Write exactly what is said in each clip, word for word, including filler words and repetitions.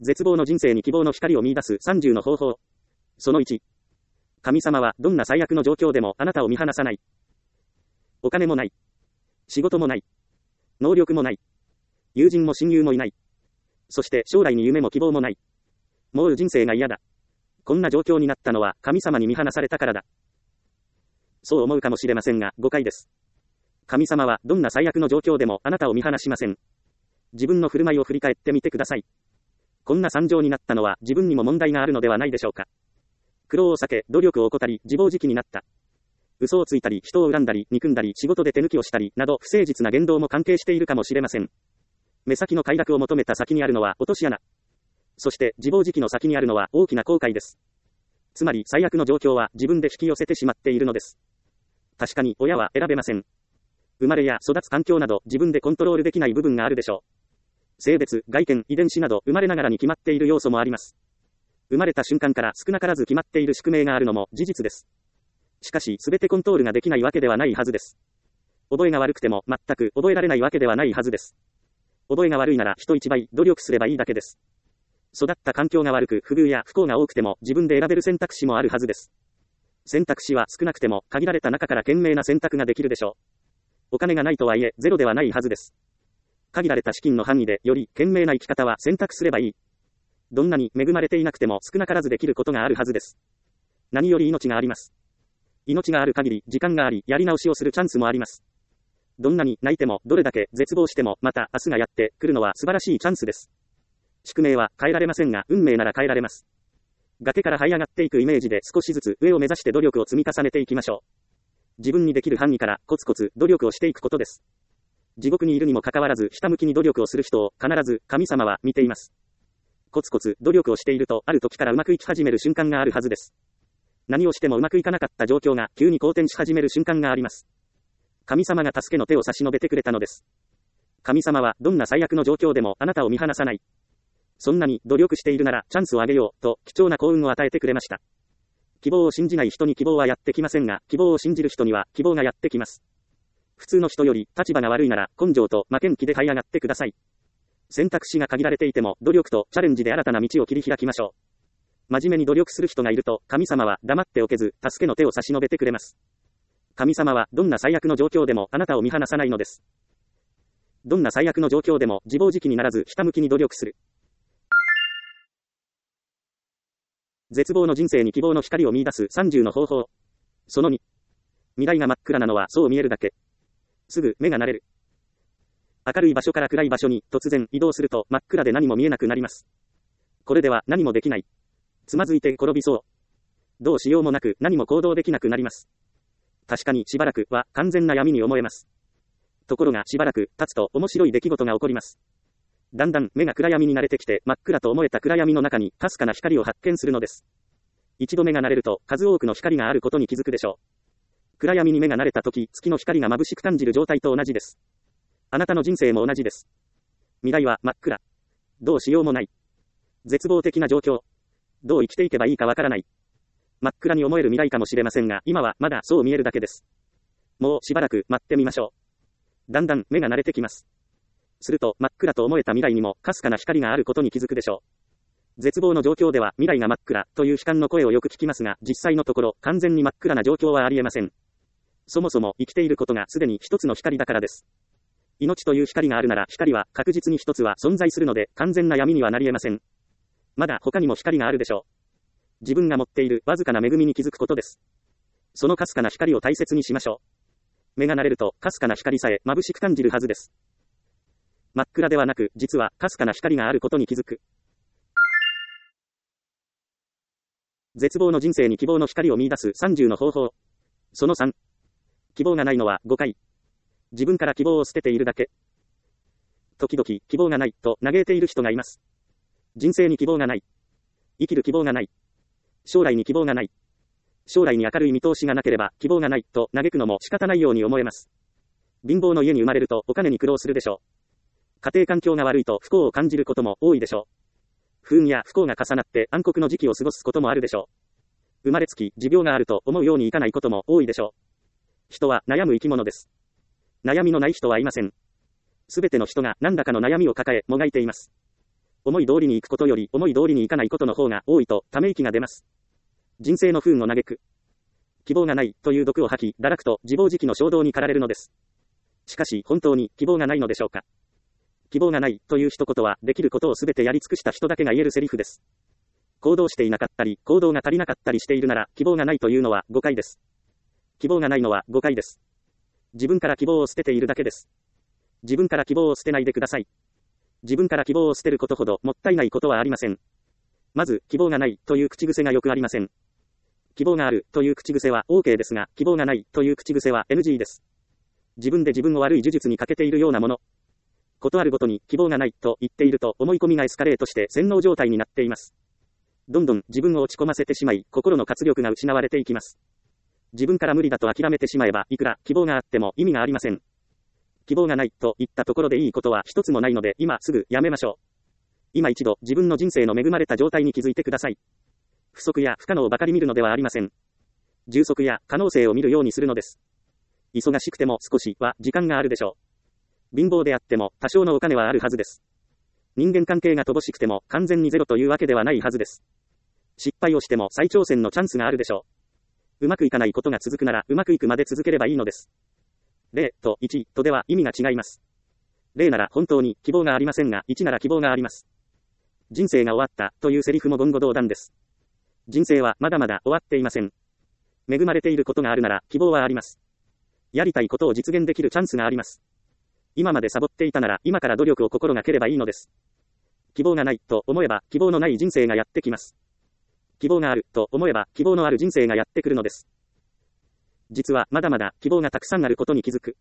絶望の人生に希望の光を見出すさんじゅうの方法。そのいち。神様はどんな最悪の状況でもあなたを見放さない。お金もない。仕事もない。能力もない。友人も親友もいない。そして将来に夢も希望もない。もう人生が嫌だ。こんな状況になったのは神様に見放されたからだ。そう思うかもしれませんが、誤解です。神様はどんな最悪の状況でもあなたを見放しません。自分の振る舞いを振り返ってみてください。こんな惨状になったのは自分にも問題があるのではないでしょうか。苦労を避け、努力を怠り、自暴自棄になった。嘘をついたり、人を恨んだり、憎んだり、仕事で手抜きをしたり、など不誠実な言動も関係しているかもしれません。目先の快楽を求めた先にあるのは落とし穴。そして自暴自棄の先にあるのは大きな後悔です。つまり最悪の状況は自分で引き寄せてしまっているのです。確かに親は選べません。生まれや育つ環境など自分でコントロールできない部分があるでしょう。性別、外見、遺伝子など生まれながらに決まっている要素もあります。生まれた瞬間から少なからず決まっている宿命があるのも事実です。しかし全てコントロールができないわけではないはずです。覚えが悪くても全く覚えられないわけではないはずです。覚えが悪いなら人一倍努力すればいいだけです。育った環境が悪く不遇や不幸が多くても自分で選べる選択肢もあるはずです。選択肢は少なくても限られた中から賢明な選択ができるでしょう。お金がないとはいえゼロではないはずです。限られた資金の範囲でより賢明な生き方は選択すればいい。どんなに恵まれていなくても少なからずできることがあるはずです。何より命があります。命がある限り時間がありやり直しをするチャンスもあります。どんなに泣いてもどれだけ絶望してもまた明日がやってくるのは素晴らしいチャンスです。宿命は変えられませんが運命なら変えられます。崖から這い上がっていくイメージで少しずつ上を目指して努力を積み重ねていきましょう。自分にできる範囲からコツコツ努力をしていくことです。地獄にいるにもかかわらずひたむきに努力をする人を必ず神様は見ています。コツコツ努力をしているとある時からうまくいき始める瞬間があるはずです。何をしてもうまくいかなかった状況が急に好転し始める瞬間があります。神様が助けの手を差し伸べてくれたのです。神様はどんな最悪の状況でもあなたを見放さない。そんなに努力しているならチャンスをあげようと貴重な幸運を与えてくれました。希望を信じない人に希望はやってきませんが、希望を信じる人には希望がやってきます。普通の人より立場が悪いなら根性と負けん気で這い上がってください。選択肢が限られていても努力とチャレンジで新たな道を切り開きましょう。真面目に努力する人がいると神様は黙っておけず助けの手を差し伸べてくれます。神様はどんな最悪の状況でもあなたを見放さないのです。どんな最悪の状況でも自暴自棄にならずひたむきに努力する。絶望の人生に希望の光を見出すさんじゅうの方法。そのに。未来が真っ暗なのはそう見えるだけ。すぐ目が慣れる。明るい場所から暗い場所に突然移動すると真っ暗で何も見えなくなります。これでは何もできない。つまずいて転びそう。どうしようもなく何も行動できなくなります。確かにしばらくは完全な闇に思えます。ところがしばらく経つと面白い出来事が起こります。だんだん目が暗闇に慣れてきて真っ暗と思えた暗闇の中にかすかな光を発見するのです。一度目が慣れると数多くの光があることに気づくでしょう。暗闇に目が慣れた時、月の光が眩しく感じる状態と同じです。あなたの人生も同じです。未来は真っ暗。どうしようもない。絶望的な状況。どう生きていけばいいかわからない。真っ暗に思える未来かもしれませんが、今はまだそう見えるだけです。もうしばらく待ってみましょう。だんだん目が慣れてきます。すると真っ暗と思えた未来にもかすかな光があることに気づくでしょう。絶望の状況では未来が真っ暗という悲観の声をよく聞きますが、実際のところ完全に真っ暗な状況はありえません。そもそも生きていることがすでに一つの光だからです。命という光があるなら光は確実に一つは存在するので完全な闇にはなり得ません。まだ他にも光があるでしょう。自分が持っているわずかな恵みに気づくことです。そのかすかな光を大切にしましょう。目が慣れるとかすかな光さえ眩しく感じるはずです。真っ暗ではなく実はかすかな光があることに気づく。絶望の人生に希望の光を見出すさんじゅうの方法。そのさん。希望がないのは誤解。自分から希望を捨てているだけ。時々希望がないと嘆いている人がいます。人生に希望がない。生きる希望がない。将来に希望がない。将来に明るい見通しがなければ希望がないと嘆くのも仕方ないように思えます。貧乏の家に生まれるとお金に苦労するでしょう。家庭環境が悪いと不幸を感じることも多いでしょう。不運や不幸が重なって暗黒の時期を過ごすこともあるでしょう。生まれつき持病があると思うようにいかないことも多いでしょう。人は悩む生き物です。悩みのない人はいません。すべての人が何らかの悩みを抱えもがいています。 思い通りに行くことより思い通りに行かないことの方が多いとため息が出ます。人生の不運を嘆く。希望がないという毒を吐き、堕落と自暴自棄の衝動に駆られるのです。しかし本当に希望がないのでしょうか。希望がないという一言はできることをすべてやり尽くした人だけが言えるセリフです。行動していなかったり、行動が足りなかったりしているなら、希望がないというのは誤解です。希望がないのは誤解です。自分から希望を捨てているだけです。自分から希望を捨てないでください。自分から希望を捨てることほどもったいないことはありません。まず、希望がないという口癖がよくありません。希望があるという口癖は OK ですが、希望がないという口癖は エヌジー です。自分で自分を悪い呪術にかけているようなもの。ことあるごとに希望がないと言っていると思い込みがエスカレートして洗脳状態になっています。どんどん自分を落ち込ませてしまい、心の活力が失われていきます。自分から無理だと諦めてしまえば、いくら希望があっても意味がありません。希望がないと言ったところでいいことは一つもないので、今すぐやめましょう。今一度自分の人生の恵まれた状態に気づいてください。不足や不可能ばかり見るのではありません。充足や可能性を見るようにするのです。忙しくても少しは時間があるでしょう。貧乏であっても多少のお金はあるはずです。人間関係が乏しくても完全にゼロというわけではないはずです。失敗をしても再挑戦のチャンスがあるでしょう。うまくいかないことが続くならうまくいくまで続ければいいのです。ゼロといちとでは意味が違います。ゼロなら本当に希望がありませんが、いちなら希望があります。人生が終わったというセリフも言語道断です。人生はまだまだ終わっていません。恵まれていることがあるなら希望はあります。やりたいことを実現できるチャンスがあります。今までサボっていたなら今から努力を心がければいいのです。希望がないと思えば希望のない人生がやってきます。希望があると思えば希望のある人生がやってくるのです。実はまだまだ希望がたくさんあることに気づく。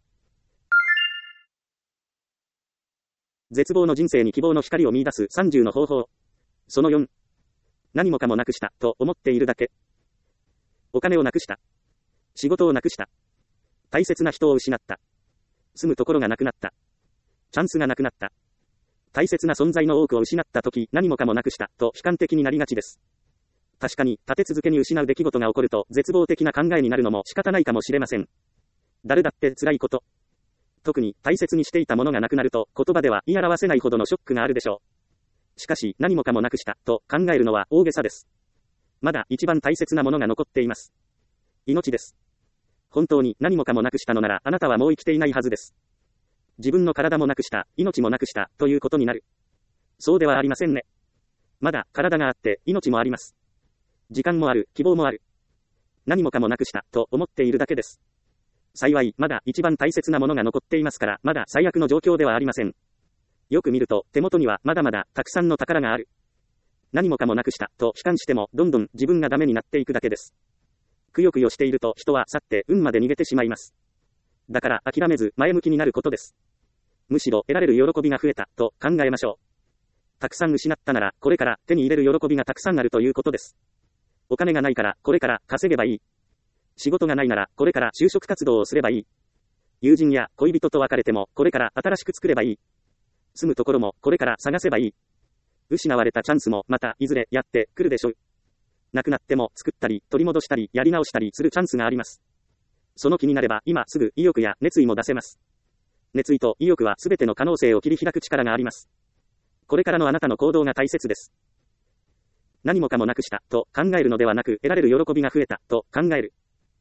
絶望の人生に希望の光を見出すさんじゅうの方法。そのよん。何もかもなくしたと思っているだけ。お金をなくした。仕事をなくした。大切な人を失った。住むところがなくなった。チャンスがなくなった。大切な存在の多くを失ったとき、何もかもなくしたと悲観的になりがちです。確かに、立て続けに失う出来事が起こると、絶望的な考えになるのも仕方ないかもしれません。誰だって辛いこと。特に大切にしていたものがなくなると、言葉では言い表せないほどのショックがあるでしょう。しかし、何もかもなくしたと考えるのは大げさです。まだ一番大切なものが残っています。命です。本当に何もかもなくしたのなら、あなたはもう生きていないはずです。自分の体もなくした、命もなくした、ということになる。そうではありませんね。まだ体があって、命もあります。時間もある、希望もある。何もかもなくした、と思っているだけです。幸い、まだ一番大切なものが残っていますから、まだ最悪の状況ではありません。よく見ると、手元にはまだまだたくさんの宝がある。何もかもなくした、と悲観しても、どんどん自分がダメになっていくだけです。くよくよしていると、人は去って運まで逃げてしまいます。だから諦めず前向きになることです。むしろ得られる喜びが増えた、と考えましょう。たくさん失ったなら、これから手に入れる喜びがたくさんあるということです。お金がないから、これから稼げばいい。仕事がないなら、これから就職活動をすればいい。友人や恋人と別れても、これから新しく作ればいい。住むところも、これから探せばいい。失われたチャンスも、また、いずれ、やってくるでしょう。なくなっても、作ったり、取り戻したり、やり直したりするチャンスがあります。その気になれば、今すぐ、意欲や熱意も出せます。熱意と意欲は、すべての可能性を切り開く力があります。これからのあなたの行動が大切です。何もかもなくした、と考えるのではなく、得られる喜びが増えた、と考える。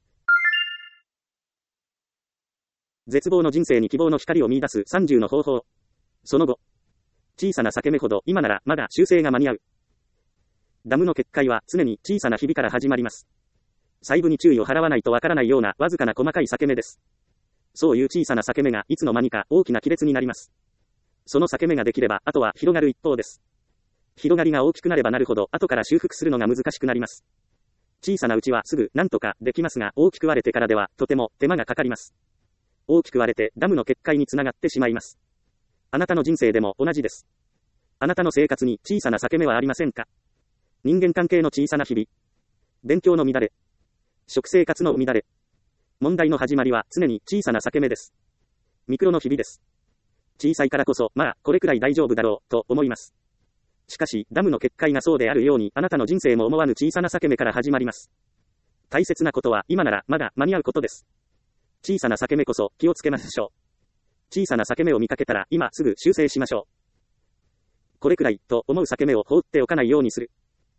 絶望の人生に希望の光を見出すさんじゅうの方法。その後。小さな裂け目ほど今ならまだ修正が間に合う。ダムの決壊は常に小さなひびから始まります。細部に注意を払わないとわからないようなわずかな細かい裂け目です。そういう小さな裂け目がいつの間にか大きな亀裂になります。その裂け目ができればあとは広がる一方です。広がりが大きくなればなるほど後から修復するのが難しくなります。小さなうちはすぐ何とかできますが大きく割れてからではとても手間がかかります。大きく割れてダムの決壊につながってしまいます。あなたの人生でも同じです。あなたの生活に小さな裂け目はありませんか？人間関係の小さな日々。勉強の乱れ。食生活の乱れ。問題の始まりは常に小さな裂け目です。ミクロの日々です。小さいからこそ、まあ、これくらい大丈夫だろう、と思います。しかし、ダムの決壊がそうであるように、あなたの人生も思わぬ小さな裂け目から始まります。大切なことは、今ならまだ間に合うことです。小さな裂け目こそ気をつけましょう。小さな裂け目を見かけたら、今すぐ修正しましょう。 これくらい、と思う裂け目を放っておかないようにする。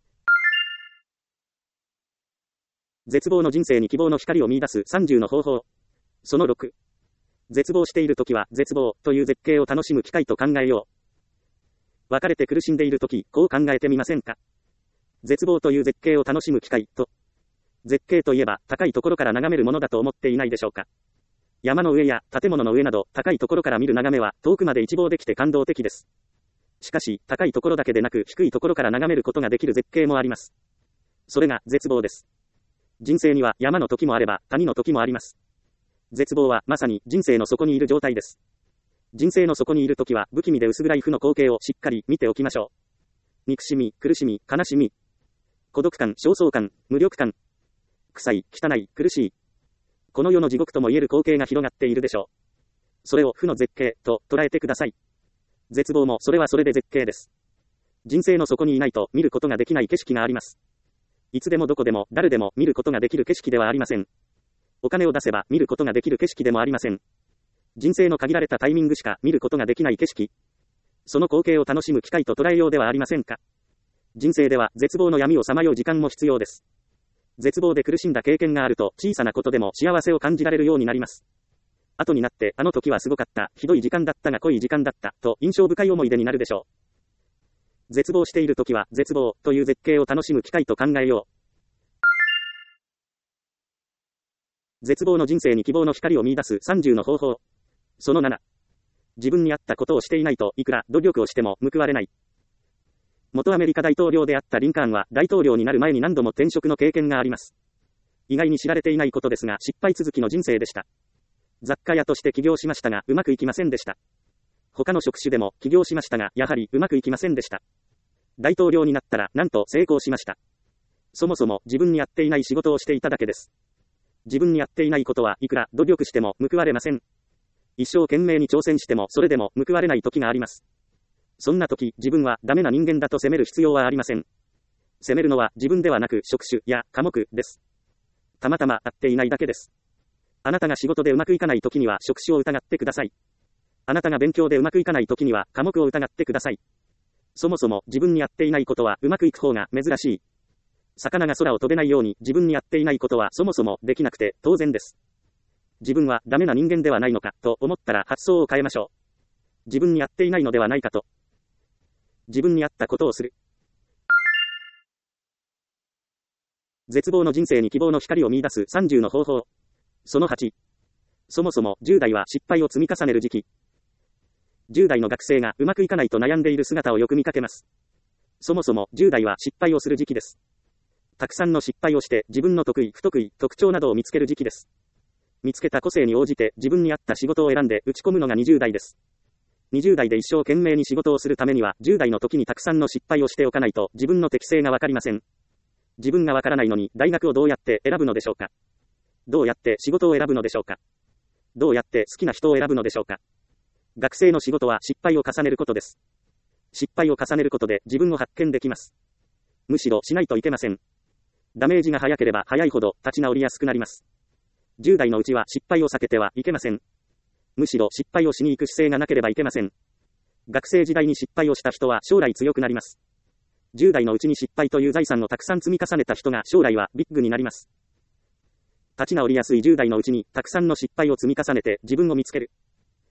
絶望の人生に希望の光を見出すさんじゅうの方法。そのろく。絶望しているときは、絶望という絶景を楽しむ機会と考えよう。別れて苦しんでいるとき、こう考えてみませんか。絶望という絶景を楽しむ機会と、絶景といえば高いところから眺めるものだと思っていないでしょうか。山の上や建物の上など高いところから見る眺めは遠くまで一望できて感動的です。しかし、高いところだけでなく低いところから眺めることができる絶景もあります。それが絶望です。人生には山の時もあれば谷の時もあります。絶望はまさに人生の底にいる状態です。人生の底にいる時は不気味で薄暗い負の光景をしっかり見ておきましょう。憎しみ、苦しみ、悲しみ、孤独感、焦燥感、無力感、臭い、汚い、苦しい。この世の地獄とも言える光景が広がっているでしょう。それを負の絶景と捉えてください。絶望もそれはそれで絶景です。人生の底にいないと見ることができない景色があります。いつでもどこでも誰でも見ることができる景色ではありません。お金を出せば見ることができる景色でもありません。人生の限られたタイミングしか見ることができない景色。その光景を楽しむ機会と捉えようではありませんか。人生では絶望の闇をさまよう時間も必要です。絶望で苦しんだ経験があると小さなことでも幸せを感じられるようになります。後になってあの時はすごかった、ひどい時間だったが濃い時間だった、と印象深い思い出になるでしょう。絶望している時は絶望という絶景を楽しむ機会と考えよう。絶望の人生に希望の光を見出すさんじゅうの方法。そのなな。自分に合ったことをしていないといくら努力をしても報われない。元アメリカ大統領であったリンカーンは大統領になる前に何度も転職の経験があります。意外に知られていないことですが失敗続きの人生でした。雑貨屋として起業しましたがうまくいきませんでした。他の職種でも起業しましたがやはりうまくいきませんでした。大統領になったらなんと成功しました。そもそも自分に合っていない仕事をしていただけです。自分に合っていないことはいくら努力しても報われません。一生懸命に挑戦してもそれでも報われない時があります。そんな時、自分はダメな人間だと責める必要はありません。責めるのは自分ではなく職種や科目です。たまたま合っていないだけです。あなたが仕事でうまくいかない時には職種を疑ってください。あなたが勉強でうまくいかない時には科目を疑ってください。そもそも自分に合っていないことはうまくいく方が珍しい。魚が空を飛べないように自分に合っていないことはそもそもできなくて当然です。自分はダメな人間ではないのかと思ったら発想を変えましょう。自分に合っていないのではないかと。自分に合ったことをする。絶望の人生に希望の光を見出すさんじゅうの方法。そのはち。そもそもじゅう代は失敗を積み重ねる時期。じゅう代の学生がうまくいかないと悩んでいる姿をよく見かけます。そもそもじゅう代は失敗をする時期です。たくさんの失敗をして自分の得意、不得意、特徴などを見つける時期です。見つけた個性に応じて自分に合った仕事を選んで打ち込むのがにじゅう代です。にじゅう代で一生懸命に仕事をするためにはじゅう代の時にたくさんの失敗をしておかないと自分の適性がわかりません。自分がわからないのに大学をどうやって選ぶのでしょうか。どうやって仕事を選ぶのでしょうか。どうやって好きな人を選ぶのでしょうか。学生の仕事は失敗を重ねることです。失敗を重ねることで自分を発見できます。むしろしないといけません。ダメージが早ければ早いほど立ち直りやすくなります。じゅう代のうちは失敗を避けてはいけません。むしろ失敗をしに行く姿勢がなければいけません。学生時代に失敗をした人は将来強くなります。じゅう代のうちに失敗という財産をたくさん積み重ねた人が将来はビッグになります。立ち直りやすいじゅう代のうちにたくさんの失敗を積み重ねて自分を見つける。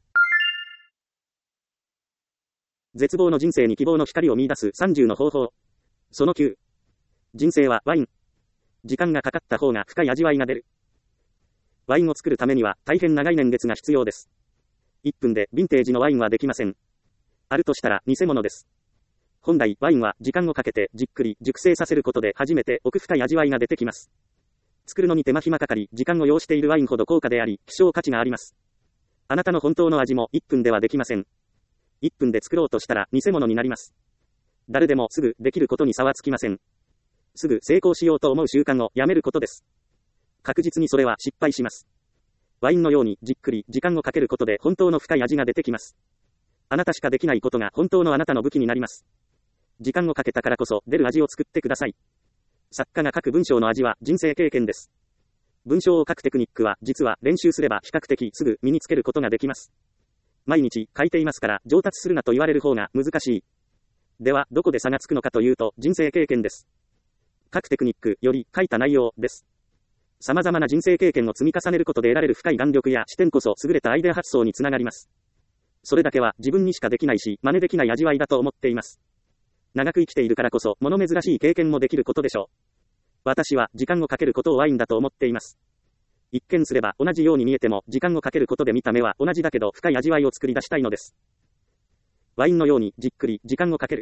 絶望の人生に希望の光を見出すさんじゅうの方法。そのきゅう。人生はワイン。時間がかかった方が深い味わいが出る。ワインを作るためには大変長い年月が必要です。いっぷんでヴィンテージのワインはできません。あるとしたら偽物です。本来ワインは時間をかけてじっくり熟成させることで初めて奥深い味わいが出てきます。作るのに手間暇かかり時間を要しているワインほど高価であり希少価値があります。あなたの本当の味もいっぷんではできません。いっぷんで作ろうとしたら偽物になります。誰でもすぐできることに差はつきません。すぐ成功しようと思う習慣をやめることです。確実にそれは失敗します。ワインのようにじっくり時間をかけることで本当の深い味が出てきます。あなたしかできないことが本当のあなたの武器になります。時間をかけたからこそ出る味を作ってください。作家が書く文章の味は人生経験です。文章を書くテクニックは実は練習すれば比較的すぐ身につけることができます。毎日書いていますから上達するなと言われる方が難しい。 では、どこで差がつくのかというと、人生経験です。各テクニックより書いた内容です。様々な人生経験を積み重ねることで得られる深い眼力や視点こそ優れたアイデア発想につながります。それだけは自分にしかできないし、真似できない味わいだと思っています。長く生きているからこそ、物珍しい経験もできることでしょう。私は、時間をかけることをワインだと思っています。一見すれば同じように見えても、時間をかけることで見た目は同じだけど深い味わいを作り出したいのです。ワインのように、じっくり、時間をかける。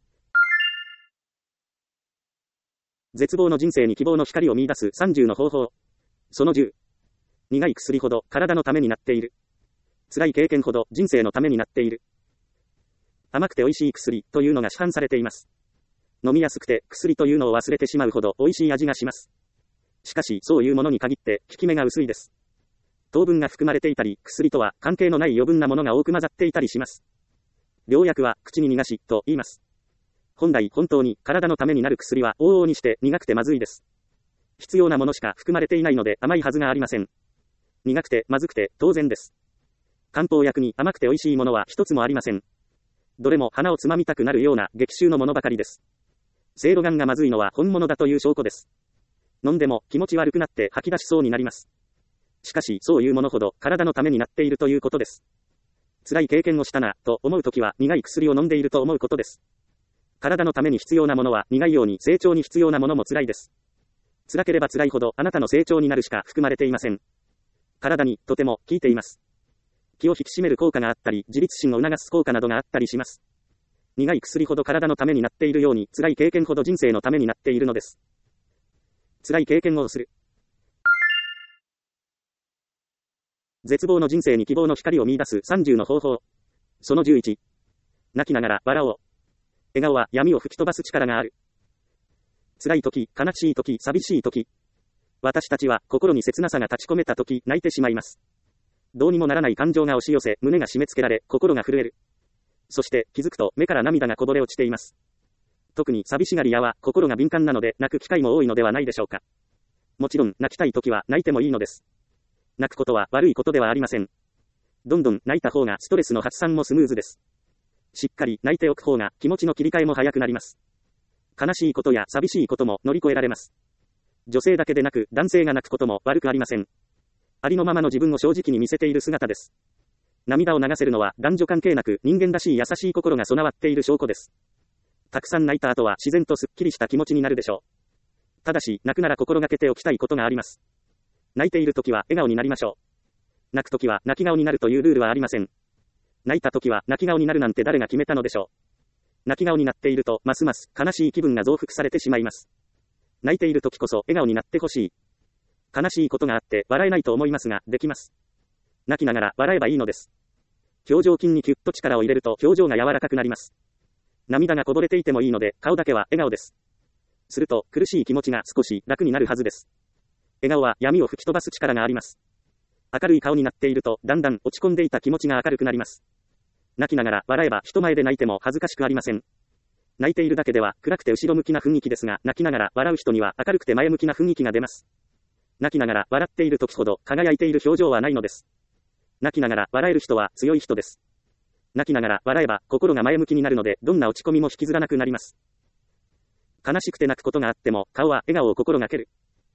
絶望の人生に希望の光を見出すさんじゅうの方法。そのじゅう。苦い薬ほど体のためになっている。辛い経験ほど人生のためになっている。甘くて美味しい薬というのが市販されています。飲みやすくて薬というのを忘れてしまうほど美味しい味がします。しかしそういうものに限って効き目が薄いです。糖分が含まれていたり、薬とは関係のない余分なものが多く混ざっていたりします。良薬は口に逃がしと言います。本来本当に体のためになる薬は往々にして苦くてまずいです。必要なものしか含まれていないので甘いはずがありません。苦くてまずくて当然です。漢方薬に甘くて美味しいものは一つもありません。どれも鼻をつまみたくなるような激臭のものばかりです。せいろがんがまずいのは本物だという証拠です。飲んでも気持ち悪くなって吐き出しそうになります。しかしそういうものほど体のためになっているということです。辛い経験をしたなと思うときは苦い薬を飲んでいると思うことです。体のために必要なものは苦いように成長に必要なものも辛いです。辛ければ辛いほどあなたの成長になるしか含まれていません。体にとても効いています。気を引き締める効果があったり、自立心を促す効果などがあったりします。苦い薬ほど体のためになっているように、辛い経験ほど人生のためになっているのです。辛い経験をする。絶望の人生に希望の光を見出すさんじゅうの方法。そのじゅういち。泣きながら笑おう。笑顔は闇を吹き飛ばす力がある。辛い時、悲しい時、寂しい時。私たちは心に切なさが立ち込めた時、泣いてしまいます。どうにもならない感情が押し寄せ、胸が締め付けられ、心が震える。そして気づくと目から涙がこぼれ落ちています。特に寂しがり屋は心が敏感なので泣く機会も多いのではないでしょうか。もちろん泣きたい時は泣いてもいいのです。泣くことは悪いことではありません。どんどん泣いた方がストレスの発散もスムーズです。しっかり泣いておく方が気持ちの切り替えも早くなります。悲しいことや寂しいことも乗り越えられます。女性だけでなく男性が泣くことも悪くありません。ありのままの自分を正直に見せている姿です。涙を流せるのは男女関係なく人間らしい優しい心が備わっている証拠です。たくさん泣いた後は自然とすっきりした気持ちになるでしょう。ただし泣くなら心がけておきたいことがあります。泣いているときは笑顔になりましょう。泣くときは泣き顔になるというルールはありません。泣いたときは泣き顔になるなんて誰が決めたのでしょう。泣き顔になっているとますます悲しい気分が増幅されてしまいます。泣いているときこそ笑顔になってほしい。悲しいことがあって笑えないと思いますが、できます。泣きながら笑えばいいのです。表情筋にキュッと力を入れると表情が柔らかくなります。涙がこぼれていてもいいので、顔だけは笑顔です。すると苦しい気持ちが少し楽になるはずです。笑顔は闇を吹き飛ばす力があります。明るい顔になっていると、だんだん落ち込んでいた気持ちが明るくなります。泣きながら笑えば人前で泣いても恥ずかしくありません。泣いているだけでは暗くて後ろ向きな雰囲気ですが、泣きながら笑う人には明るくて前向きな雰囲気が出ます。泣きながら笑っている時ほど輝いている表情はないのです。泣きながら笑える人は強い人です。泣きながら笑えば心が前向きになるので、どんな落ち込みも引きずらなくなります。悲しくて泣くことがあっても、顔は笑顔を心がける。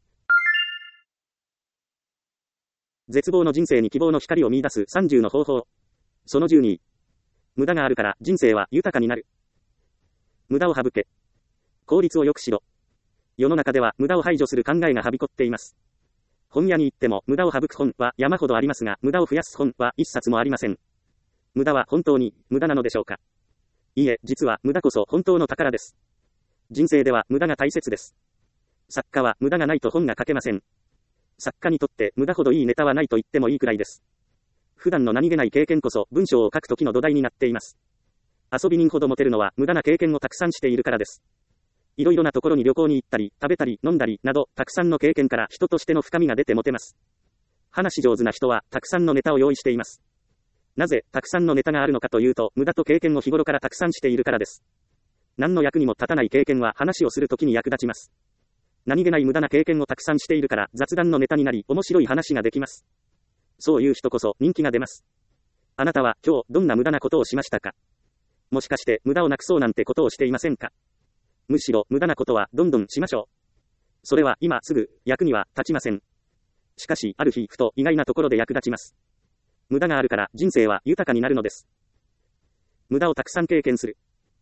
絶望の人生に希望の光を見出すさんじゅうの方法。そのじゅうに。無駄があるから人生は豊かになる。無駄を省け。効率を良くしろ。世の中では無駄を排除する考えがはびこっています。本屋に行っても無駄を省く本は山ほどありますが、無駄を増やす本は一冊もありません。無駄は本当に無駄なのでしょうか。いいえ、実は無駄こそ本当の宝です。人生では無駄が大切です。作家は無駄がないと本が書けません。作家にとって無駄ほどいいネタはないと言ってもいいくらいです。普段の何気ない経験こそ文章を書くときの土台になっています。遊び人ほどモテるのは無駄な経験をたくさんしているからです。いろいろなところに旅行に行ったり、食べたり、飲んだり、など、たくさんの経験から人としての深みが出てモテます。話上手な人は、たくさんのネタを用意しています。なぜ、たくさんのネタがあるのかというと、無駄と経験を日頃からたくさんしているからです。何の役にも立たない経験は話をするときに役立ちます。何気ない無駄な経験をたくさんしているから、雑談のネタになり、面白い話ができます。そういう人こそ人気が出ます。あなたは今日、どんな無駄なことをしましたか？ もしかして無駄をなくそうなんてことをしていませんか？むしろ無駄なことはどんどんしましょう。それは今すぐ役には立ちません。しかしある日ふと意外なところで役立ちます。無駄があるから人生は豊かになるのです。無駄をたくさん経験する。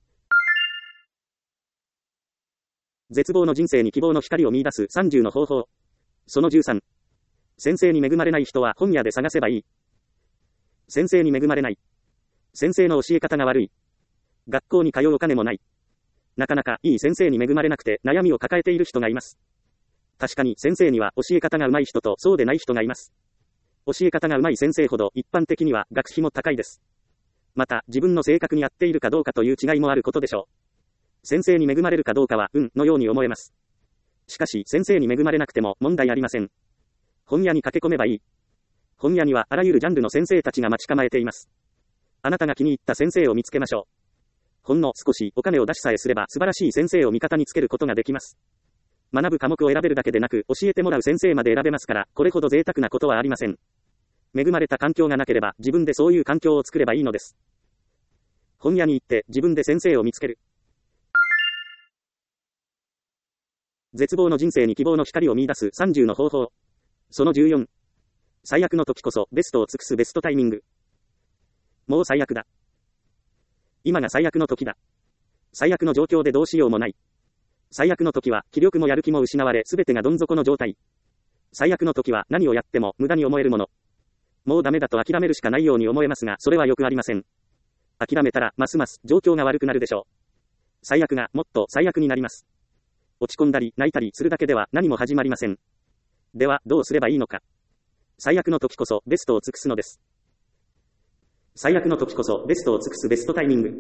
絶望の人生に希望の光を見出すさんじゅうの方法。そのじゅうさん。先生に恵まれない人は本屋で探せばいい。先生に恵まれない。先生の教え方が悪い。学校に通うお金もない。なかなかいい先生に恵まれなくて悩みを抱えている人がいます。確かに先生には教え方が上手い人とそうでない人がいます。教え方が上手い先生ほど一般的には学費も高いです。また自分の性格に合っているかどうかという違いもあることでしょう。先生に恵まれるかどうかは運のように思えます。しかし先生に恵まれなくても問題ありません。本屋に駆け込めばいい。本屋にはあらゆるジャンルの先生たちが待ち構えています。あなたが気に入った先生を見つけましょう。ほんの少しお金を出しさえすれば素晴らしい先生を味方につけることができます。学ぶ科目を選べるだけでなく教えてもらう先生まで選べますから、これほど贅沢なことはありません。恵まれた環境がなければ自分でそういう環境を作ればいいのです。本屋に行って自分で先生を見つける。絶望の人生に希望の光を見出すさんじゅうの方法。そのじゅうよん。最悪の時こそベストを尽くすベストタイミング。もう最悪だ。今が最悪の時だ。最悪の状況でどうしようもない。最悪の時は気力もやる気も失われ全てがどん底の状態。最悪の時は何をやっても無駄に思えるもの。もうダメだと諦めるしかないように思えますが、それはよくありません。諦めたらますます状況が悪くなるでしょう。最悪がもっと最悪になります。落ち込んだり泣いたりするだけでは何も始まりません。ではどうすればいいのか。最悪の時こそベストを尽くすのです。最悪の時こそベストを尽くすベストタイミング。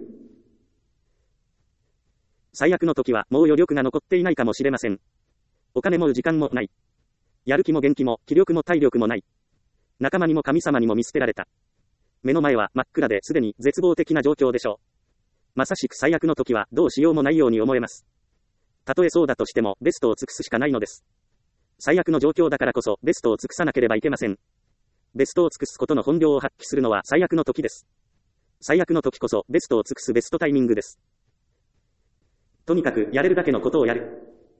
最悪の時はもう余力が残っていないかもしれません。お金も時間もない。やる気も元気も気力も体力もない。仲間にも神様にも見捨てられた。目の前は真っ暗ですでに絶望的な状況でしょう。まさしく最悪の時はどうしようもないように思えます。たとえそうだとしてもベストを尽くすしかないのです。最悪の状況だからこそベストを尽くさなければいけません。ベストを尽くすことの本領を発揮するのは最悪の時です。最悪の時こそベストを尽くすベストタイミングです。とにかくやれるだけのことをやる。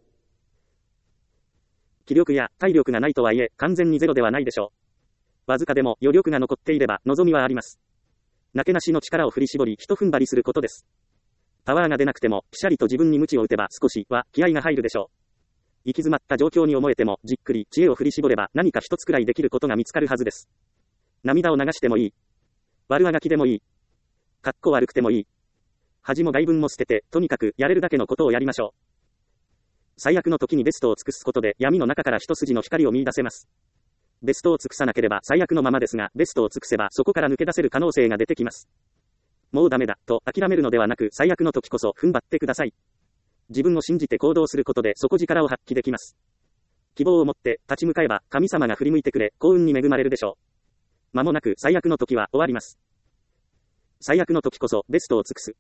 気力や体力がないとはいえ完全にゼロではないでしょう。わずかでも余力が残っていれば望みはあります。なけなしの力を振り絞り一踏ん張りすることです。パワーが出なくてもピシャリと自分に鞭を打てば少しは気合が入るでしょう。行き詰まった状況に思えてもじっくり知恵を振り絞れば何か一つくらいできることが見つかるはずです。涙を流してもいい。悪あがきでもいい。かっこ悪くてもいい。恥も外聞も捨ててとにかくやれるだけのことをやりましょう。最悪の時にベストを尽くすことで闇の中から一筋の光を見出せます。ベストを尽くさなければ最悪のままですが、ベストを尽くせばそこから抜け出せる可能性が出てきます。もうダメだと諦めるのではなく、最悪の時こそ踏ん張ってください。自分を信じて行動することで底力を発揮できます。希望を持って立ち向かえば神様が振り向いてくれ、幸運に恵まれるでしょう。間もなく最悪の時は終わります。最悪の時こそベストを尽くす。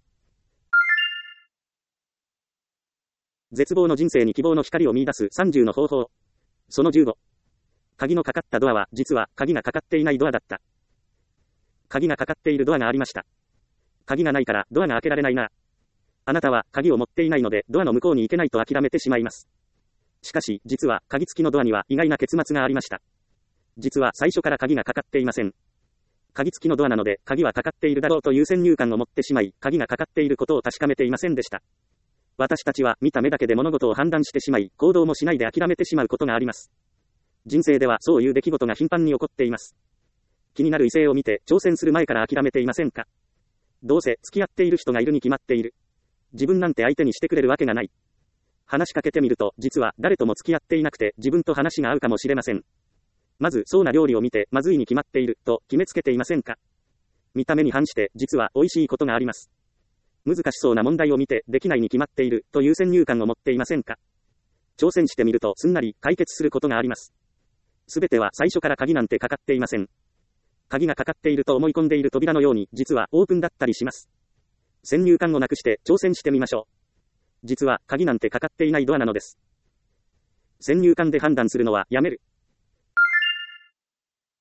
絶望の人生に希望の光を見出すさんじゅうの方法。そのじゅうご。鍵のかかったドアは実は鍵がかかっていないドアだった。鍵がかかっているドアがありました。鍵がないからドアが開けられないな。あなたは鍵を持っていないのでドアの向こうに行けないと諦めてしまいます。しかし実は鍵付きのドアには意外な結末がありました。実は最初から鍵がかかっていません。鍵付きのドアなので鍵はかかっているだろうという先入観を持ってしまい、鍵がかかっていることを確かめていませんでした。私たちは見た目だけで物事を判断してしまい、行動もしないで諦めてしまうことがあります。人生ではそういう出来事が頻繁に起こっています。気になる異性を見て挑戦する前から諦めていませんか？どうせ付き合っている人がいるに決まっている。自分なんて相手にしてくれるわけがない。話しかけてみると実は誰とも付き合っていなくて自分と話が合うかもしれません。まずそうな料理を見てまずいに決まっていると決めつけていませんか？見た目に反して実は美味しいことがあります。難しそうな問題を見てできないに決まっているという先入観を持っていませんか？挑戦してみるとすんなり解決することがあります。すべては最初から鍵なんてかかっていません。鍵がかかっていると思い込んでいる扉のように実はオープンだったりします。先入観をなくして挑戦してみましょう。実は鍵なんてかかっていないドアなのです。先入観で判断するのはやめる。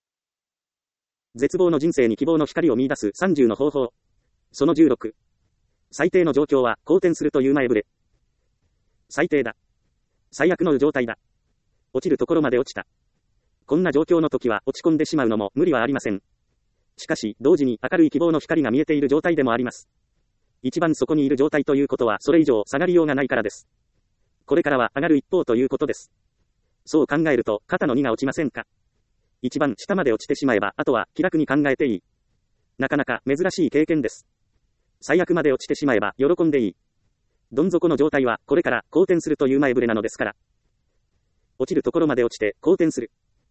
絶望の人生に希望の光を見出すさんじゅうの方法。そのじゅうろく。 最低の状況は好転するという前触れ。最低だ。最悪の状態だ。落ちるところまで落ちた。こんな状況の時は落ち込んでしまうのも無理はありません。しかし、同時に明るい希望の光が見えている状態でもあります。一番そこにいる状態ということはそれ以上下がりようがないからです。これからは上がる一方ということです。そう考えると肩の荷が落ちませんか。一番下まで落ちてしまえばあとは気楽に考えていい。なかなか珍しい経験です。最悪まで落ちてしまえば喜んでいい。どん底の状態はこれから好転するという前触れなのですから。落ちるところまで落ちて好転する。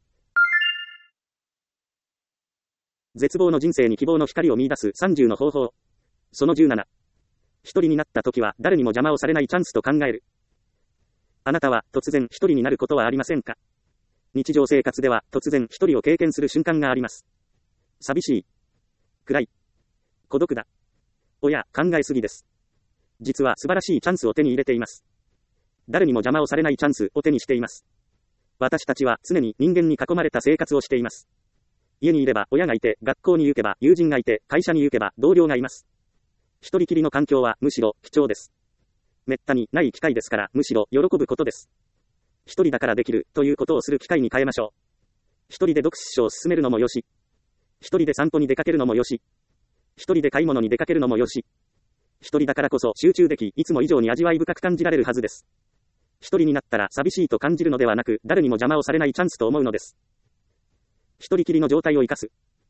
絶望の人生に希望の光を見出すさんじゅうの方法。そのじゅうなな。一人になった時は誰にも邪魔をされないチャンスと考える。あなたは突然一人になることはありませんか。日常生活では突然一人を経験する瞬間があります。寂しい。暗い。孤独だ。おや、考えすぎです。実は素晴らしいチャンスを手に入れています。誰にも邪魔をされないチャンスを手にしています。私たちは常に人間に囲まれた生活をしています。家にいれば親がいて、学校に行けば友人がいて、会社に行けば同僚がいます。一人きりの環境はむしろ貴重です。めったにない機会ですからむしろ喜ぶことです。一人だからできるということをする機会に変えましょう。一人で読書を進めるのもよし。一人で散歩に出かけるのもよし。一人で買い物に出かけるのもよし。一人だからこそ集中でき、いつも以上に味わい深く感じられるはずです。一人になったら寂しいと感じるのではなく、誰にも邪魔をされないチャンスと思うのです。一人きりの状態を生かす。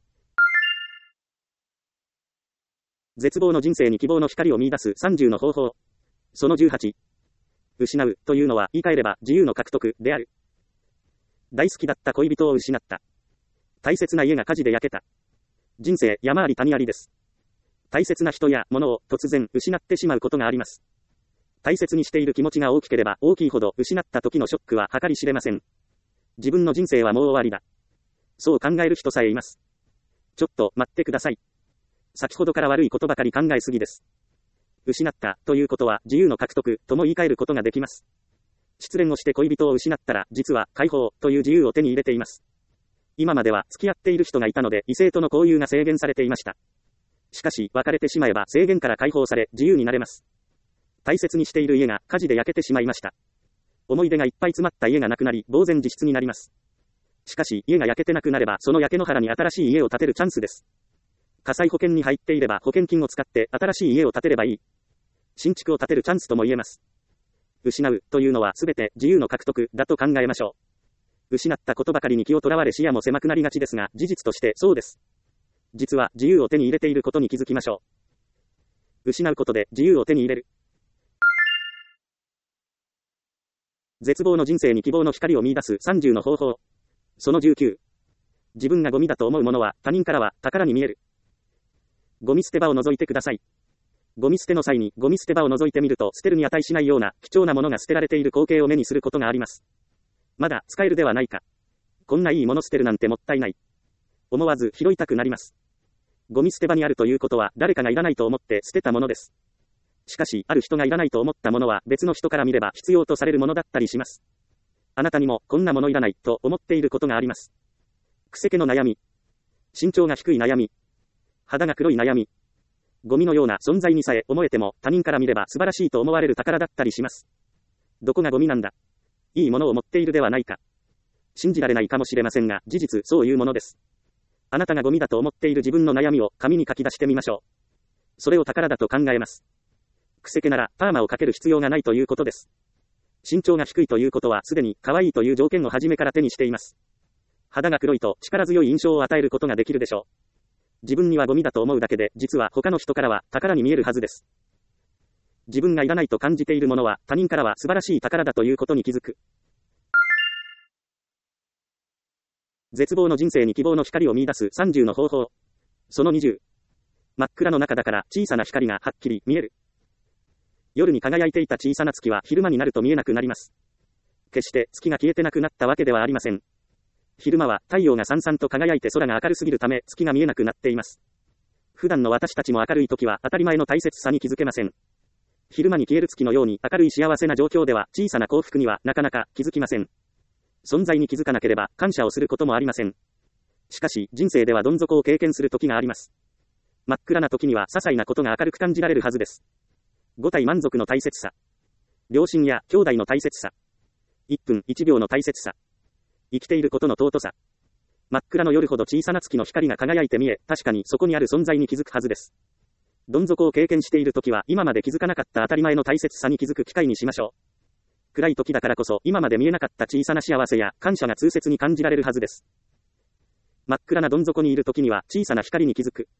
絶望の人生に希望の光を見出すさんじゅうの方法。そのじゅうはち。失うというのは言い換えれば自由の獲得である。大好きだった恋人を失った。大切な家が火事で焼けた。人生山あり谷ありです。大切な人や物を突然失ってしまうことがあります。大切にしている気持ちが大きければ大きいほど失った時のショックは計り知れません。自分の人生はもう終わりだ。そう考える人さえいます。ちょっと待ってください。先ほどから悪いことばかり考えすぎです。失ったということは自由の獲得とも言い換えることができます。失恋をして恋人を失ったら実は解放という自由を手に入れています。今までは付き合っている人がいたので異性との交友が制限されていました。しかし別れてしまえば制限から解放され自由になれます。大切にしている家が火事で焼けてしまいました。思い出がいっぱい詰まった家がなくなり呆然自失になります。しかし家が焼けてなくなればその焼け野原に新しい家を建てるチャンスです。火災保険に入っていれば保険金を使って新しい家を建てればいい。新築を建てるチャンスとも言えます。失うというのはすべて自由の獲得だと考えましょう。失ったことばかりに気をとらわれ視野も狭くなりがちですが事実としてそうです。実は自由を手に入れていることに気づきましょう。失うことで自由を手に入れる。絶望の人生に希望の光を見出すさんじゅうの方法。そのじゅうきゅう。自分がゴミだと思うものは他人からは宝に見える。ゴミ捨て場を覗いてください。ゴミ捨ての際にゴミ捨て場を覗いてみると捨てるに値しないような貴重なものが捨てられている光景を目にすることがあります。まだ使えるではないか。こんないいもの捨てるなんてもったいない。思わず拾いたくなります。ゴミ捨て場にあるということは誰かがいらないと思って捨てたものです。しかしある人がいらないと思ったものは別の人から見れば必要とされるものだったりします。あなたにもこんなものいらないと思っていることがあります。くせ毛の悩み。身長が低い悩み。肌が黒い悩み。ゴミのような存在にさえ思えても他人から見れば素晴らしいと思われる宝だったりします。どこがゴミなんだ。いいものを持っているではないか。信じられないかもしれませんが事実そういうものです。あなたがゴミだと思っている自分の悩みを紙に書き出してみましょう。それを宝だと考えます。くせ毛ならパーマをかける必要がないということです。身長が低いということはすでに可愛いという条件を初めから手にしています。肌が黒いと力強い印象を与えることができるでしょう。自分にはゴミだと思うだけで実は他の人からは宝に見えるはずです。自分がいらないと感じているものは他人からは素晴らしい宝だということに気づく。絶望の人生に希望の光を見出すさんじゅうの方法。そのにじゅう。真っ暗の中だから小さな光がはっきり見える。夜に輝いていた小さな月は昼間になると見えなくなります。決して月が消えてなくなったわけではありません。昼間は太陽がさんさんと輝いて空が明るすぎるため月が見えなくなっています。普段の私たちも明るい時は当たり前の大切さに気づけません。昼間に消える月のように明るい幸せな状況では小さな幸福にはなかなか気づきません。存在に気づかなければ感謝をすることもありません。しかし人生ではどん底を経験する時があります。真っ暗な時には些細なことが明るく感じられるはずです。 五体満足の大切さ。両親や兄弟の大切さ。一分一秒の大切さ。生きていることの尊さ。真っ暗の夜ほど小さな月の光が輝いて見え、確かにそこにある存在に気づくはずです。どん底を経験しているときは、今まで気づかなかった当たり前の大切さに気づく機会にしましょう。暗い時だからこそ、今まで見えなかった小さな幸せや感謝が痛切に感じられるはずです。真っ暗などん底にいるときには、小さな光に気づく。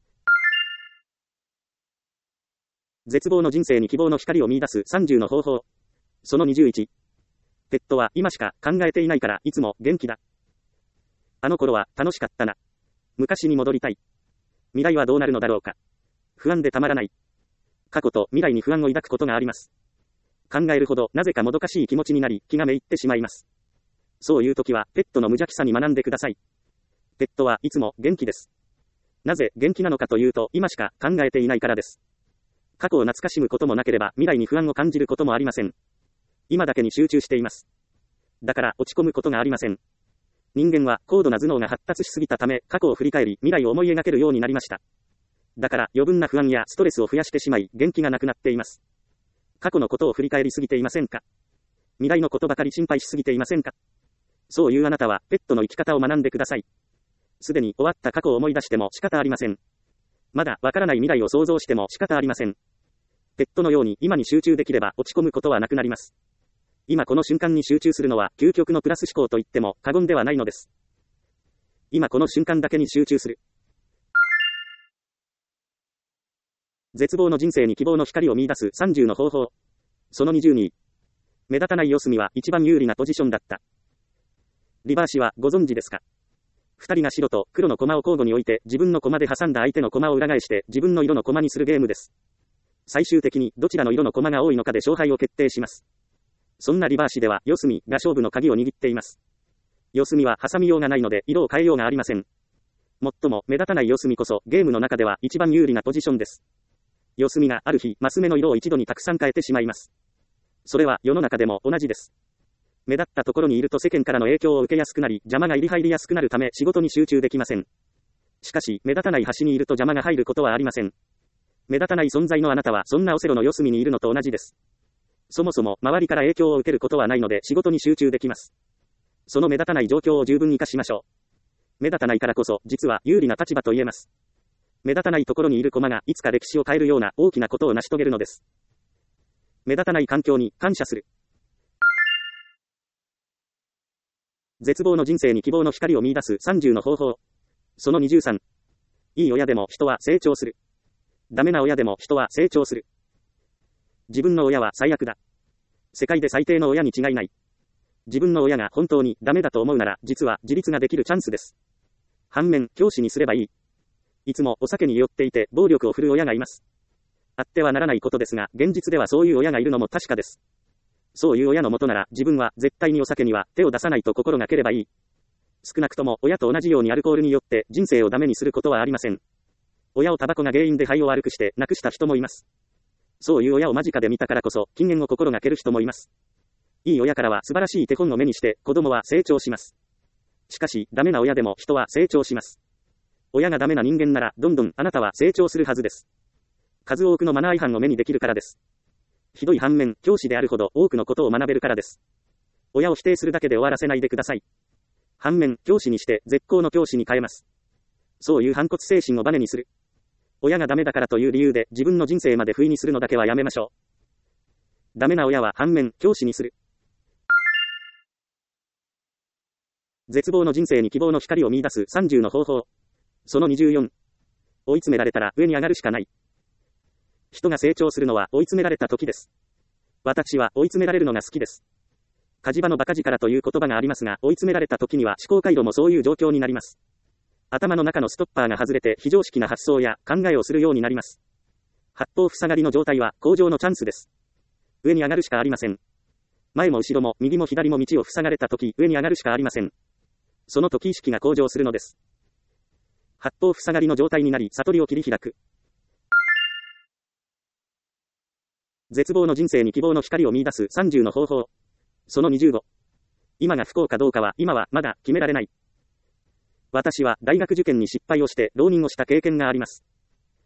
絶望の人生に希望の光を見出すさんじゅうの方法。そのにじゅういち。ペットは今しか考えていないからいつも元気だ。あの頃は楽しかったな。昔に戻りたい。未来はどうなるのだろうか。不安でたまらない。過去と未来に不安を抱くことがあります。考えるほどなぜかもどかしい気持ちになり気がめいってしまいます。そういう時はペットの無邪気さに学んでください。ペットはいつも元気です。なぜ元気なのかというと今しか考えていないからです。過去を懐かしむこともなければ未来に不安を感じることもありません。今だけに集中しています。だから落ち込むことがありません。人間は高度な頭脳が発達しすぎたため過去を振り返り未来を思い描けるようになりました。だから余分な不安やストレスを増やしてしまい元気がなくなっています。過去のことを振り返りすぎていませんか？未来のことばかり心配しすぎていませんか？そういうあなたはペットの生き方を学んでください。すでに終わった過去を思い出しても仕方ありません。まだわからない未来を想像しても仕方ありません。ペットのように今に集中できれば落ち込むことはなくなります。今この瞬間に集中するのは究極のプラス思考と言っても過言ではないのです。今この瞬間だけに集中する。絶望の人生に希望の光を見出すさんじゅうの方法。そのにじゅうに。目立たない四隅は一番有利なポジションだった。リバーシはご存知ですか？二人が白と黒の駒を交互に置いて自分の駒で挟んだ相手の駒を裏返して自分の色の駒にするゲームです。最終的にどちらの色の駒が多いのかで勝敗を決定します。そんなリバーシでは四隅が勝負の鍵を握っています。四隅は挟みようがないので色を変えようがありません。最も目立たない四隅こそゲームの中では一番有利なポジションです。四隅がある日マス目の色を一度にたくさん変えてしまいます。それは世の中でも同じです。目立ったところにいると世間からの影響を受けやすくなり邪魔が入り入りやすくなるため仕事に集中できません。しかし目立たない端にいると邪魔が入ることはありません。目立たない存在のあなたはそんなオセロの四隅にいるのと同じです。そもそも周りから影響を受けることはないので仕事に集中できます。その目立たない状況を十分活かしましょう。目立たないからこそ実は有利な立場と言えます。目立たないところにいる駒がいつか歴史を変えるような大きなことを成し遂げるのです。目立たない環境に感謝する。絶望の人生に希望の光を見出すさんじゅうの方法。そのにじゅうさん。いい親でも人は成長する。ダメな親でも人は成長する。自分の親は最悪だ。世界で最低の親に違いない。自分の親が本当にダメだと思うなら実は自立ができるチャンスです。反面教師にすればいい。いつもお酒に酔っていて暴力を振るう親がいます。あってはならないことですが現実ではそういう親がいるのも確かです。そういう親のもとなら自分は絶対にお酒には手を出さないと心がければいい。少なくとも親と同じようにアルコールによって人生をダメにすることはありません。親をタバコが原因で肺を悪くして亡くした人もいます。そういう親を間近で見たからこそ禁煙を心がける人もいます。いい親からは素晴らしい手本を目にして子供は成長します。しかしダメな親でも人は成長します。親がダメな人間ならどんどんあなたは成長するはずです。数多くのマナー違反を目にできるからです。ひどい反面教師であるほど多くのことを学べるからです。親を否定するだけで終わらせないでください。反面教師にして絶好の教師に変えます。そういう反骨精神をバネにする。親がダメだからという理由で自分の人生まで不意にするのだけはやめましょう。ダメな親は反面教師にする。絶望の人生に希望の光を見出すさんじゅうの方法。そのにじゅうよん。追い詰められたら上に上がるしかない。人が成長するのは追い詰められた時です。私は追い詰められるのが好きです。火事場の馬鹿力という言葉がありますが、追い詰められた時には思考回路もそういう状況になります。頭の中のストッパーが外れて非常識な発想や考えをするようになります。八方塞がりの状態は向上のチャンスです。上に上がるしかありません。前も後ろも右も左も道を塞がれた時、上に上がるしかありません。その時意識が向上するのです。八方塞がりの状態になり悟りを切り開く。絶望の人生に希望の光を見出すさんじゅうの方法。そのにじゅうご。今が不幸かどうかは今はまだ決められない。私は大学受験に失敗をして浪人をした経験があります。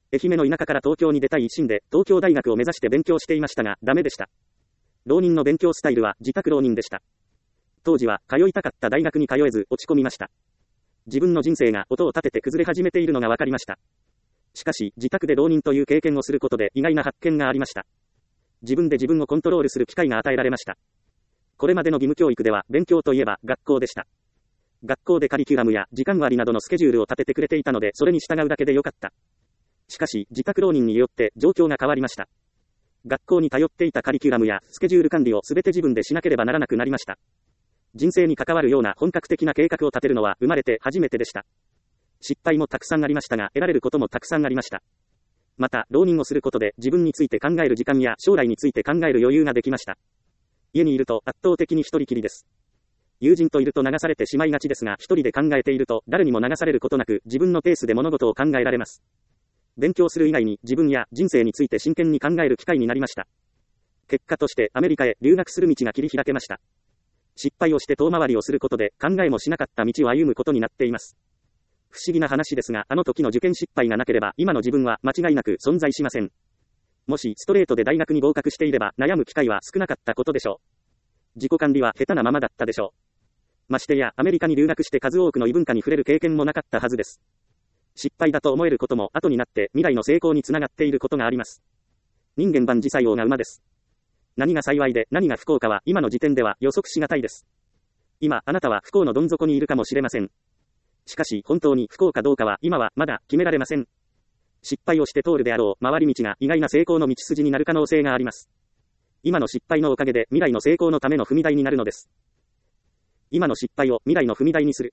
愛媛の田舎から東京に出たい一心で、東京大学を目指して勉強していましたが、ダメでした。浪人の勉強スタイルは自宅浪人でした。当時は通いたかった大学に通えず落ち込みました。自分の人生が音を立てて崩れ始めているのが分かりました。しかし、自宅で浪人という経験をすることで意外な発見がありました。自分で自分をコントロールする機会が与えられました。これまでの義務教育では勉強といえば学校でした。学校でカリキュラムや時間割などのスケジュールを立ててくれていたのでそれに従うだけでよかった。しかし、自宅浪人によって状況が変わりました。学校に頼っていたカリキュラムやスケジュール管理をすべて自分でしなければならなくなりました。人生に関わるような本格的な計画を立てるのは生まれて初めてでした。失敗もたくさんありましたが、得られることもたくさんありました。また、浪人をすることで自分について考える時間や将来について考える余裕ができました。家にいると圧倒的に一人きりです。友人といると流されてしまいがちですが、一人で考えていると誰にも流されることなく自分のペースで物事を考えられます。勉強する以外に自分や人生について真剣に考える機会になりました。結果としてアメリカへ留学する道が切り開けました。失敗をして遠回りをすることで考えもしなかった道を歩むことになっています。不思議な話ですが、あの時の受験失敗がなければ今の自分は間違いなく存在しません。もしストレートで大学に合格していれば悩む機会は少なかったことでしょう。自己管理は下手なままだったでしょう。ましてやアメリカに留学して数多くの異文化に触れる経験もなかったはずです。失敗だと思えることも後になって未来の成功につながっていることがあります。人間万事塞翁が馬です。何が幸いで何が不幸かは今の時点では予測しがたいです。今あなたは不幸のどん底にいるかもしれません。しかし本当に不幸かどうかは今はまだ決められません。失敗をして通るであろう回り道が意外な成功の道筋になる可能性があります。今の失敗のおかげで未来の成功のための踏み台になるのです。今の失敗を未来の踏み台にする。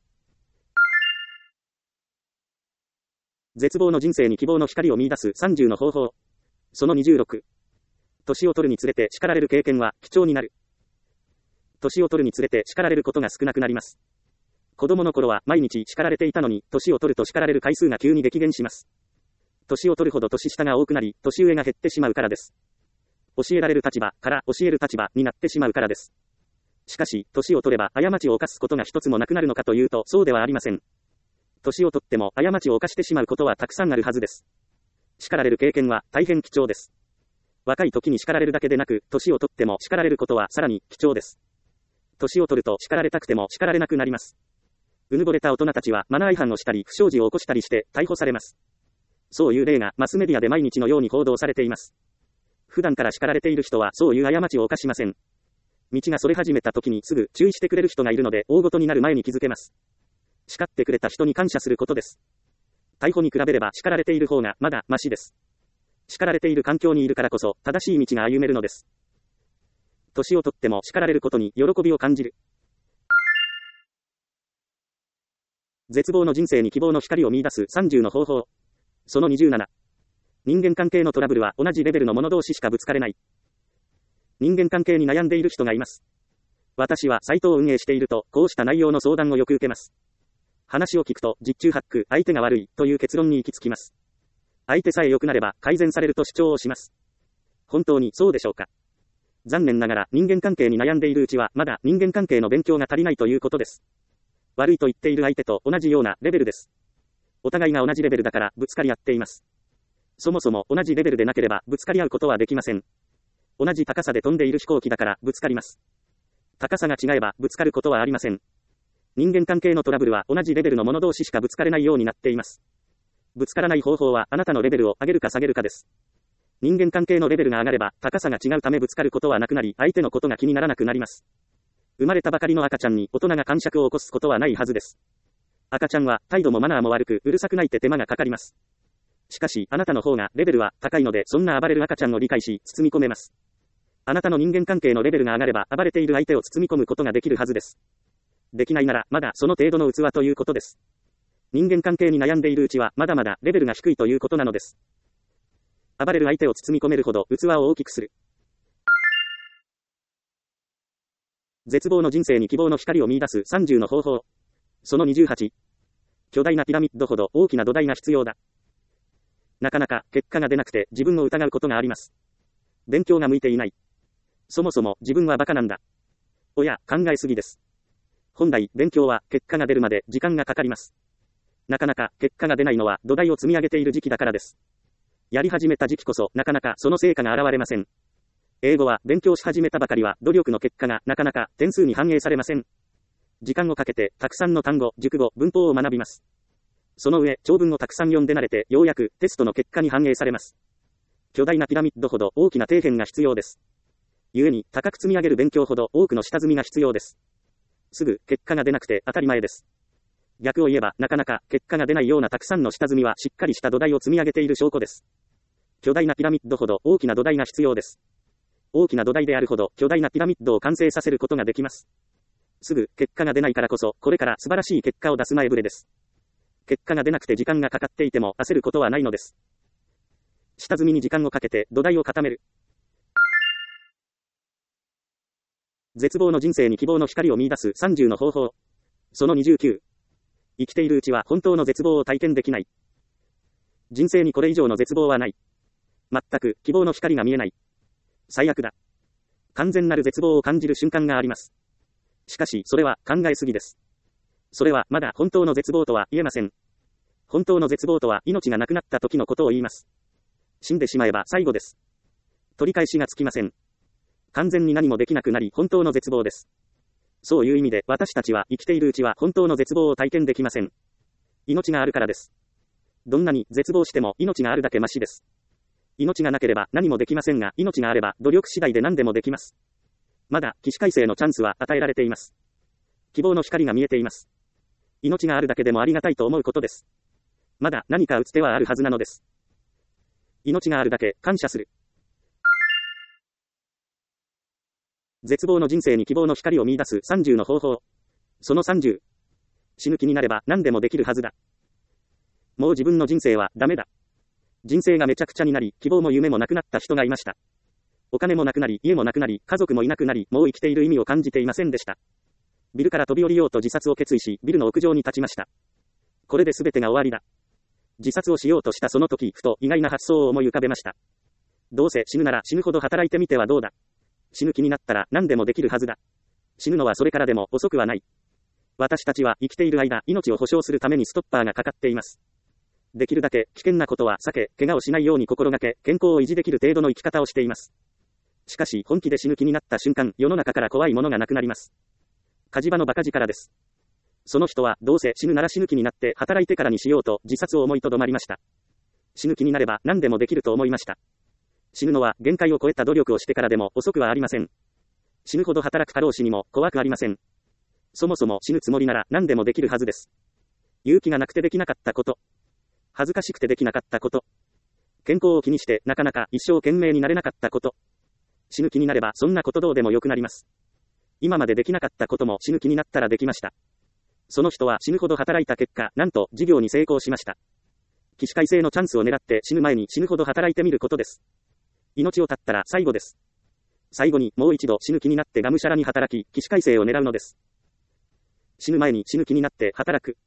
絶望の人生に希望の光を見出すさんじゅうの方法。そのにじゅうろく。年を取るにつれて叱られる経験は貴重になる。年を取るにつれて叱られることが少なくなります。子供の頃は毎日叱られていたのに、年を取ると叱られる回数が急に激減します。年を取るほど年下が多くなり、年上が減ってしまうからです。教えられる立場から教える立場になってしまうからです。しかし、年を取れば過ちを犯すことが一つもなくなるのかというと、そうではありません。年を取っても過ちを犯してしまうことはたくさんあるはずです。叱られる経験は大変貴重です。若い時に叱られるだけでなく、年を取っても叱られることはさらに貴重です。年を取ると叱られたくても叱られなくなります。うぬぼれた大人たちはマナー違反をしたり不祥事を起こしたりして逮捕されます。そういう例がマスメディアで毎日のように報道されています。普段から叱られている人はそういう過ちを犯しません。道がそれ始めた時にすぐ注意してくれる人がいるので大事になる前に気づけます。叱ってくれた人に感謝することです。逮捕に比べれば叱られている方がまだマシです。叱られている環境にいるからこそ正しい道が歩めるのです。年を取っても叱られることに喜びを感じる。絶望の人生に希望の光を見出すさんじゅうの方法。そのにじゅうなな。人間関係のトラブルは同じレベルの者同士しかぶつかれない。人間関係に悩んでいる人がいます。私はサイトを運営していると、こうした内容の相談をよく受けます。話を聞くと、十中八九、相手が悪い、という結論に行き着きます。相手さえ良くなれば、改善されると主張をします。本当にそうでしょうか。残念ながら、人間関係に悩んでいるうちは、まだ人間関係の勉強が足りないということです。悪いと言っている相手と同じようなレベルです。お互いが同じレベルだから、ぶつかり合っています。そもそも同じレベルでなければ、ぶつかり合うことはできません。同じ高さで飛んでいる飛行機だから、ぶつかります。高さが違えば、ぶつかることはありません。人間関係のトラブルは同じレベルの者同士しかぶつかれないようになっています。ぶつからない方法はあなたのレベルを上げるか下げるかです。人間関係のレベルが上がれば高さが違うためぶつかることはなくなり、相手のことが気にならなくなります。生まれたばかりの赤ちゃんに大人が癇癪を起こすことはないはずです。赤ちゃんは態度もマナーも悪くうるさくないって手間がかかります。しかしあなたの方がレベルは高いので、そんな暴れる赤ちゃんを理解し包み込めます。あなたの人間関係のレベルが上がれば暴れている相手を包み込むことができるはずです。できないならまだその程度の器ということです。人間関係に悩んでいるうちはまだまだレベルが低いということなのです。暴れる相手を包み込めるほど器を大きくする。絶望の人生に希望の光を見出すさんじゅうの方法。そのにじゅうはち。巨大なピラミッドほど大きな土台が必要だ。なかなか結果が出なくて自分を疑うことがあります。勉強が向いていない。そもそも自分はバカなんだ。おや、考えすぎです。本来、勉強は結果が出るまで時間がかかります。なかなか結果が出ないのは土台を積み上げている時期だからです。 やり始めた時期こそなかなかその成果が現れません。英語は勉強し始めたばかりは努力の結果がなかなか点数に反映されません。時間をかけてたくさんの単語、熟語、文法を学びます。その上、長文をたくさん読んで慣れてようやくテストの結果に反映されます。巨大なピラミッドほど大きな底辺が必要です。故に高く積み上げる勉強ほど多くの下積みが必要です。すぐ結果が出なくて当たり前です。逆を言えばなかなか結果が出ないようなたくさんの下積みはしっかりした土台を積み上げている証拠です。巨大なピラミッドほど大きな土台が必要です。大きな土台であるほど巨大なピラミッドを完成させることができます。すぐ結果が出ないからこそこれから素晴らしい結果を出す前触れです。結果が出なくて時間がかかっていても焦ることはないのです。下積みに時間をかけて土台を固める。絶望の人生に希望の光を見出すさんじゅうの方法。そのにじゅうきゅう。生きているうちは本当の絶望を体験できない。人生にこれ以上の絶望はない。全く希望の光が見えない。最悪だ。完全なる絶望を感じる瞬間があります。しかしそれは考えすぎです。それはまだ本当の絶望とは言えません。本当の絶望とは命がなくなった時のことを言います。死んでしまえば最後です。取り返しがつきません。完全に何もできなくなり本当の絶望です。そういう意味で私たちは生きているうちは本当の絶望を体験できません。命があるからです。どんなに絶望しても命があるだけマシです。命がなければ何もできませんが、命があれば努力次第で何でもできます。まだ起死回生のチャンスは与えられています。希望の光が見えています。命があるだけでもありがたいと思うことです。まだ何か打つ手はあるはずなのです。命があるだけ感謝する。絶望の人生に希望の光を見出すさんじゅうの方法。そのさんじゅう。死ぬ気になれば何でもできるはずだ。もう自分の人生はダメだ。人生がめちゃくちゃになり、希望も夢もなくなった人がいました。お金もなくなり、家もなくなり、家族もいなくなり、もう生きている意味を感じていませんでした。ビルから飛び降りようと自殺を決意し、ビルの屋上に立ちました。これで全てが終わりだ。自殺をしようとしたその時、ふと意外な発想を思い浮かべました。どうせ死ぬなら死ぬほど働いてみてはどうだ。死ぬ気になったら何でもできるはずだ。死ぬのはそれからでも遅くはない。私たちは生きている間、命を保証するためにストッパーがかかっています。できるだけ危険なことは避け、怪我をしないように心がけ、健康を維持できる程度の生き方をしています。しかし本気で死ぬ気になった瞬間、世の中から怖いものがなくなります。火事場の馬鹿力です。その人はどうせ死ぬなら死ぬ気になって働いてからにしようと自殺を思いとどまりました。死ぬ気になれば何でもできると思いました。死ぬのは限界を超えた努力をしてからでも遅くはありません。死ぬほど働く過労死にも怖くありません。そもそも死ぬつもりなら何でもできるはずです。勇気がなくてできなかったこと。恥ずかしくてできなかったこと。健康を気にしてなかなか一生懸命になれなかったこと。死ぬ気になればそんなことどうでもよくなります。今までできなかったことも死ぬ気になったらできました。その人は死ぬほど働いた結果、なんと事業に成功しました。起死回生のチャンスを狙って死ぬ前に死ぬほど働いてみることです。命を絶ったら最後です。最後にもう一度死ぬ気になってがむしゃらに働き、起死回生を狙うのです。死ぬ前に死ぬ気になって働く。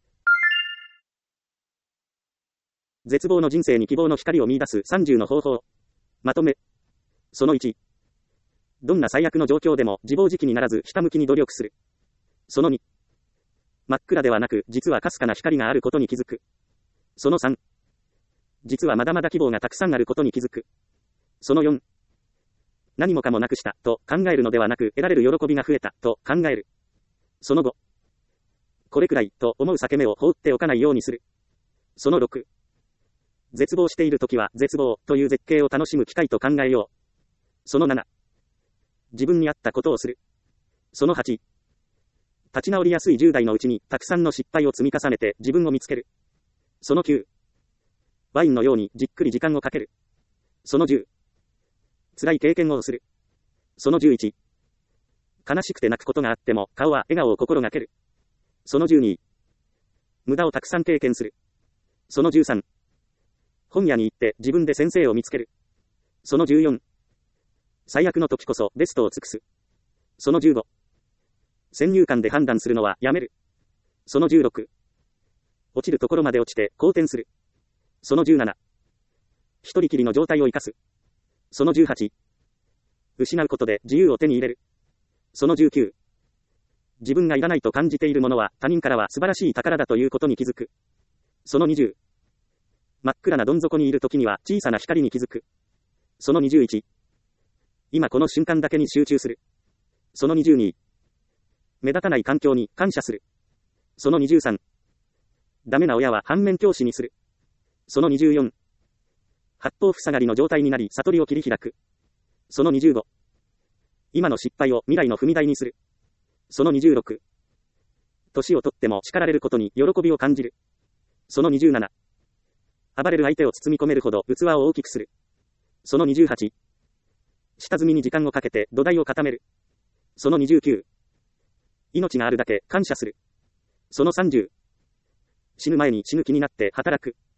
絶望の人生に希望の光を見出すさんじゅうの方法。まとめ。そのいち。どんな最悪の状況でも自暴自棄にならずひたむきに努力する。そのに。真っ暗ではなく実はかすかな光があることに気づく。そのさん。実はまだまだ希望がたくさんあることに気づく。そのよん。何もかもなくしたと考えるのではなく得られる喜びが増えたと考える。そのご。これくらいと思う裂け目を放っておかないようにする。そのろく。絶望しているときは絶望という絶景を楽しむ機会と考えよう。そのなな。自分に合ったことをする。そのはち。立ち直りやすいじゅう代のうちにたくさんの失敗を積み重ねて自分を見つける。そのきゅう。ワインのようにじっくり時間をかける。そのじゅう。辛い経験をする。そのじゅういち。悲しくて泣くことがあっても顔は笑顔を心がける。そのじゅうに。無駄をたくさん経験する。そのじゅうさん。本屋に行って自分で先生を見つける。そのじゅうよん。最悪の時こそベストを尽くす。そのじゅうご。先入観で判断するのはやめる。そのじゅうろく。落ちるところまで落ちて好転する。そのじゅうなな。一人きりの状態を生かす。そのじゅうはち。失うことで自由を手に入れる。そのじゅうきゅう。自分がいらないと感じているものは他人からは素晴らしい宝だということに気づく。そのにじゅう。 真っ暗などん底にいる時には小さな光に気づく。そのにじゅういち。今この瞬間だけに集中する。そのにじゅうに。目立たない環境に感謝する。そのにじゅうさん。ダメな親は反面教師にする。そのにじゅうよん。八方塞がりの状態になり悟りを切り開く。そのにじゅうご。今の失敗を未来の踏み台にする。そのにじゅうろく。年をとっても叱られることに喜びを感じる。そのにじゅうなな。暴れる相手を包み込めるほど器を大きくする。そのにじゅうはち。下積みに時間をかけて土台を固める。そのにじゅうきゅう。命があるだけ感謝する。そのさんじゅう。死ぬ前に死ぬ気になって働く。